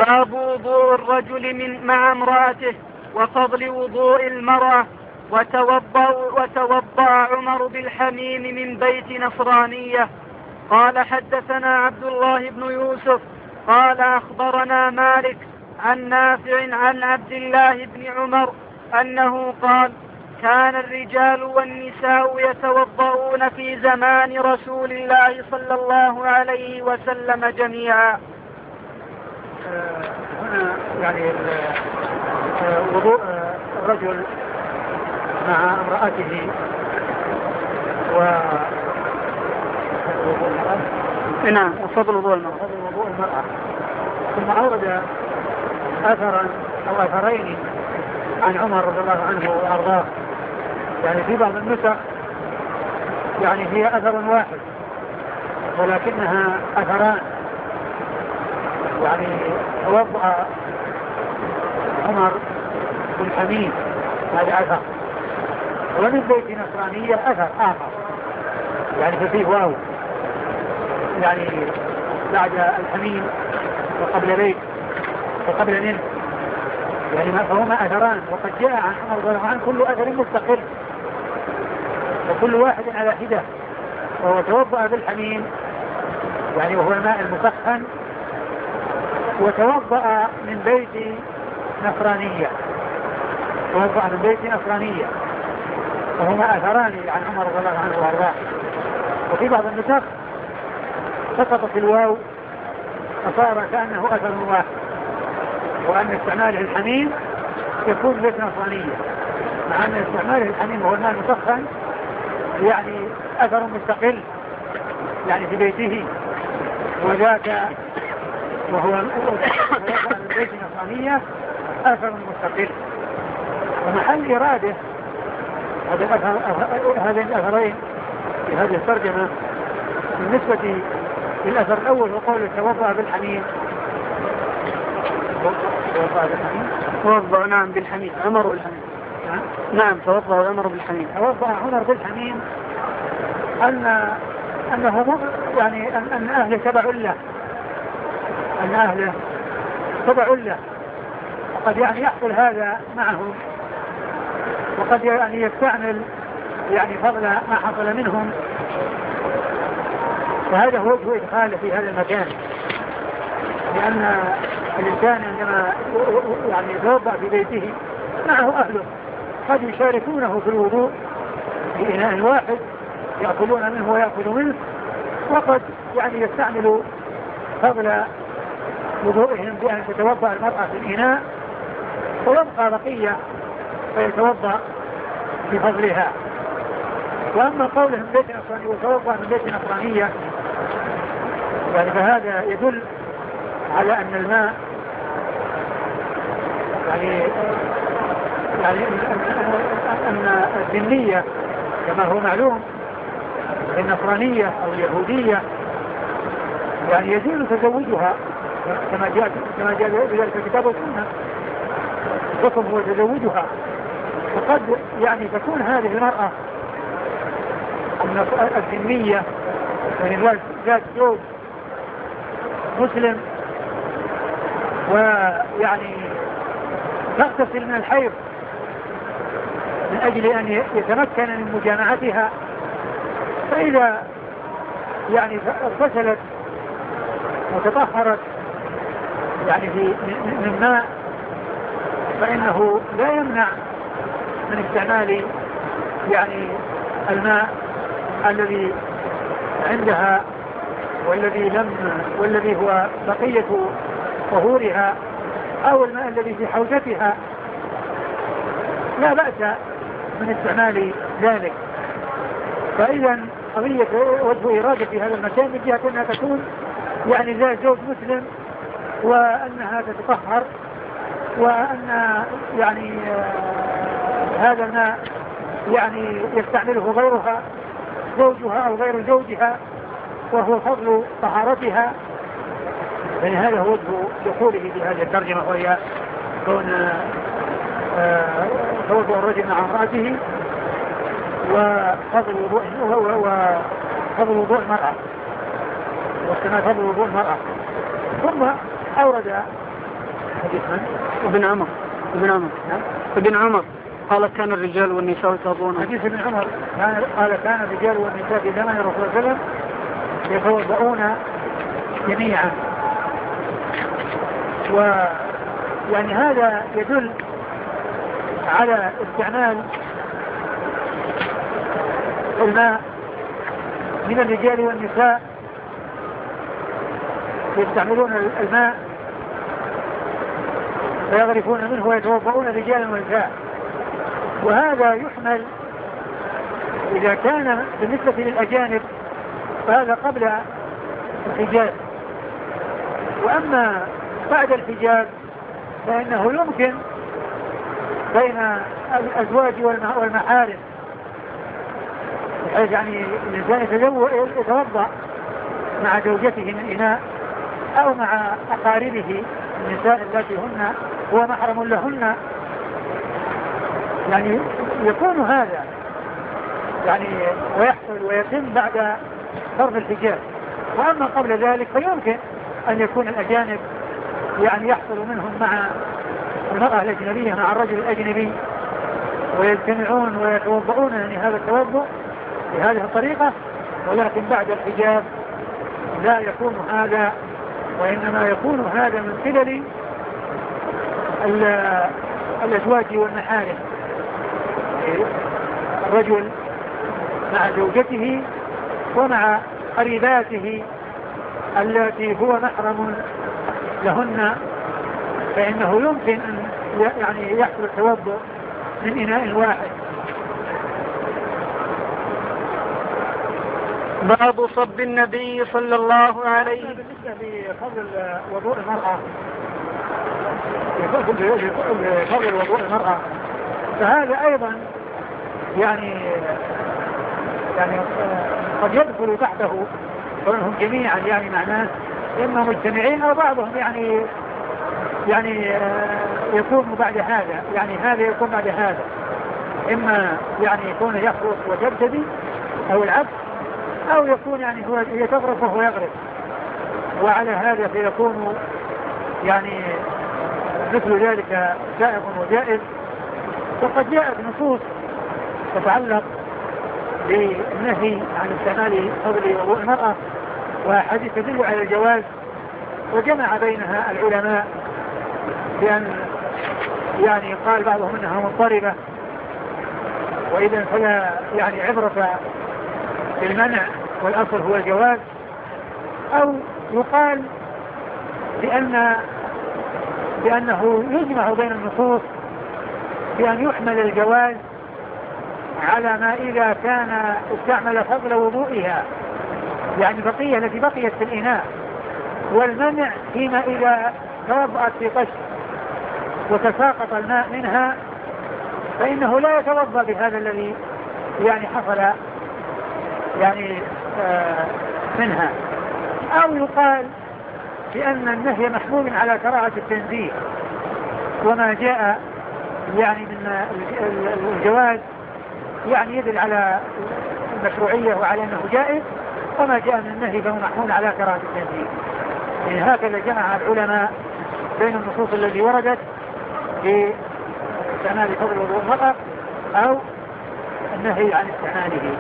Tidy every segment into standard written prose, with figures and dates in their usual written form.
باب وضوء الرجل مع امرأته وفضل وضوء المرأة. وتوضأ عمر بالحميم من بيت نصرانية. قال حدثنا عبد الله بن يوسف قال أخبرنا مالك عن نافع عن عبد الله بن عمر أنه قال كان الرجال والنساء يتوضؤون في زمان رسول الله صلى الله عليه وسلم جميعا. هنا يعني وضوء الرجل مع امرأته وفضل وضوء المرأة. ثم أورد أثرا أو أثرين عن عمر رضي الله عنه وأرضاه. يعني في بعض النسخ يعني هي أثر واحد ولكنها أثران. يعني توضأ عمر بالحميم هذا أثر، ومن بيت نصرانية أثر آخر يعني فيه واو يعني بعد الحميم وقبل بيت وقبل منه يعني فهما أثران. وقد جاء عن عمر رضي الله عنه كل أثر مستقل وكل واحد على حدة. وهو توضأ بالحميم يعني وهو الماء المسخن، وتوضأ من بيت نصرانية وهما أثران عن عمر رضي الله عنه وأرضاه. وفي بعض النسخ سقطت الواو فصار كأنه أثر واحد، وأن استعماله الحميم يكون بيت نصرانية، مع أن استعماله الحميم هو الماء المسخن يعني أثر مستقل يعني في بيته، وذاك وهو من بيت نصرانية أثر مستقل. ومحل إرادة هذين الأثرين في هذه الترجمة بالنسبة للأثر الأول وقول توضأ بالحميم توضأ بالحميم عمر بالحميم. نعم توضأ عمر بالحميم. توضأ عمر بالحميم أنه يعني أن أهله تبع له وقد يعني يحصل هذا معهم، وقد يعني يستعمل يعني فضل ما حصل منهم. فهذا هو وجه إدخاله في هذا المكان، لأن الإنسان عندما يعني يتوضأ في بيته معه أهله قد يشاركونه في الوضوء في إناء واحد يأكلون منه ويأكل منه، وقد يعني يستعمل فضل وضوئهم بأن تتوضأ المرأة في الإناء ويبقى بقية فيتوضأ بفضلها. وأما قولهم بيت نصراني وتوضأ من بيت نصرانية يعني فهذا يدل على أن الماء يعني أن الذمية كما هو معلوم النصرانية أو اليهودية يعني يزيل تزوجها كما جاء بذلك الكتاب والسنة، الحكم هو تزوجها. وقد يعني تكون هذه المرأة الذمية يعني ذات زوج مسلم ويعني تغتسل من الحيض من أجل أن يتمكن من مجامعتها، فإذا يعني اغتسلت وتطهرت يعني من ماء فإنه لا يمنع من استعمال يعني الماء الذي عندها والذي هو بقية طهورها أو الماء الذي في حوزتها، لا بأس من استعمال ذلك. فإذا قضية وجه إرادة في هذا المكان من جهة أنها تكون يعني ذات زوج مسلم وأنها تتطهر وأن يعني هذا الماء يعني يستعمله غيرها زوجها أو غير زوجها وهو فضل طهارتها. يعني هذا هو وجه دخوله في هذه الترجمة، وهي كون توضؤ الرجل مع امرأته وفضل وضوء المرأة واستماع فضل وضوء المرأة. ثم أورد حديث من؟ ابن عمر. ابن عمر قال كان الرجال والنساء يتوضؤون. حديث ابن عمر قال كان الرجال والنساء في زمن الرسول صلى الله عليه وسلم يتوضؤون جميعا. ويعني هذا يدل على استعمال الماء من الرجال والنساء، يستعملون الماء فيغرفون منه ويتوضؤون رجالا ونساء. وهذا يحمل إذا كان بالنسبة للأجانب فهذا قبل الحجاب، وأما بعد الحجاب فإنه يمكن بين الأزواج والمحارم، بحيث يعني الإنسان يتوضأ مع زوجته من إناء أو مع أقاربه النساء التي هن هو محرم لهن، يعني يكون هذا يعني ويحصل ويتم بعد فرض الحجاب. وأما قبل ذلك فيمكن أن يكون الأجانب يعني يحصل منهم مع المرأة الأجنبية مع الرجل الأجنبي ويجتمعون ويتوضؤون يعني هذا التوضؤ بهذه الطريقة، ولكن بعد الحجاب لا يكون هذا، وإنما يكون هذا من قبل الأزواج والمحارم، الرجل مع زوجته ومع قريباته التي هو محرم لهن، فإنه يمكن أن يعني يحصل التوضؤ من إناء واحد. باب صب النبي صلى الله عليه وسلم. بالنسبة لفضل وضوء المرأة، فضل وضوء المرأة فهذا أيضا يعني قد يدخل تحته كونهم جميعا، يعني معناه إما مجتمعين أو بعضهم يعني يكون بعد هذا، يعني هذا يكون بعد هذا، إما يعني يكون يخرج ويبتدي أو العكس، أو يكون يعني هو يتغرف وهو يغرف، وعلى هذا فيكون يعني مثل ذلك سائغ وجائز. وقد جاءت نصوص تتعلق بالنهي عن استعمال فضل وضوء المرأة وحديث تدل على الجواز، وجمع بينها العلماء بأن يعني قال بعضهم انها مضطربة، وإذا فلا يعني عبرة بالمنع والأصل هو الجواز، أو يقال بأنه يجمع بين النصوص بأن يحمل الجواز على ما إذا كان استعمل فضل وضوئها، يعني بقية التي بقيت في الإناء، والمنع فيما إذا توضأت في قش وتساقط الماء منها فإنه لا يتوضأ بهذا الذي يعني حصل يعني منها. أو يقال بأن النهي محمول على كراهة التنزيه، وما جاء يعني من الجواز يعني يدل على المشروعية وعلى أنه جائز، وما جاء من النهي فهو محمول على كراهة التنزيه. يعني هكذا جمع العلماء بين النصوص التي وردت في استعمال فضل وضوء المرأة أو النهي عن استعماله.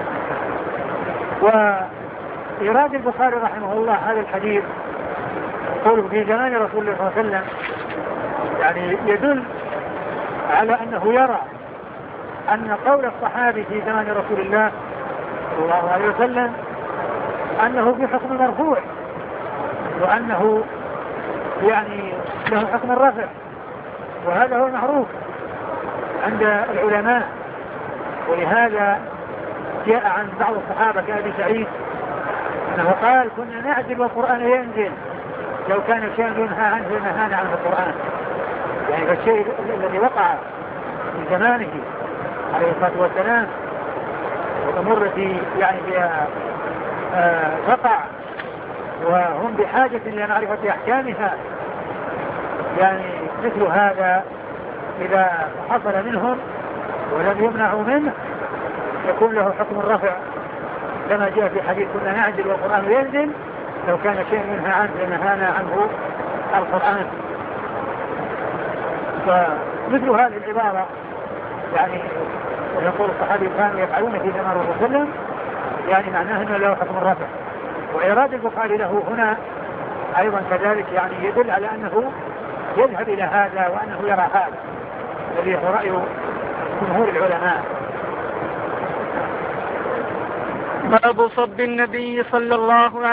وإيراد البخاري رحمه الله هذا الحديث قوله في زمان رسول الله صلى الله عليه وسلم يعني يدل على أنه يرى أن قول الصحابي في زمان رسول الله صلى الله عليه وسلم أنه بحكم مرفوع، وأنه يعني له حكم الرفع، وهذا هو المعروف عند العلماء. ولهذا جاء عن بعض الصحابة كأبي سعيد أنه قال كنا نعجل والقرآن ينزل، لو كان شيء ينهى عنه لنهانا عنه القرآن. يعني فالشيء الذي وقع في زمانه عليه الصلاة والسلام والأمور التي يعني تقع وهم بحاجة لمعرفة أحكامها، يعني مثل هذا إذا حصل منهم ولم يمنعوا منه يكون له حكم الرفع، كما جاء في حديث كنا نعجل والقرآن ينزل، لو كان شيء منها عنه لنهانا عنه القرآن. فمثل هذه العبارة يعني يقول الصحابي كانوا يفعلون في زمان الرسول صلى الله عليه وسلم، يعني معناه انه له حكم الرفع. وإيراد البخاري له هنا أيضا كذلك يعني يدل على أنه يذهب إلى هذا وأنه يرى هذا الذي هو رأي جمهور العلماء. باب صب النبي صلى الله عليه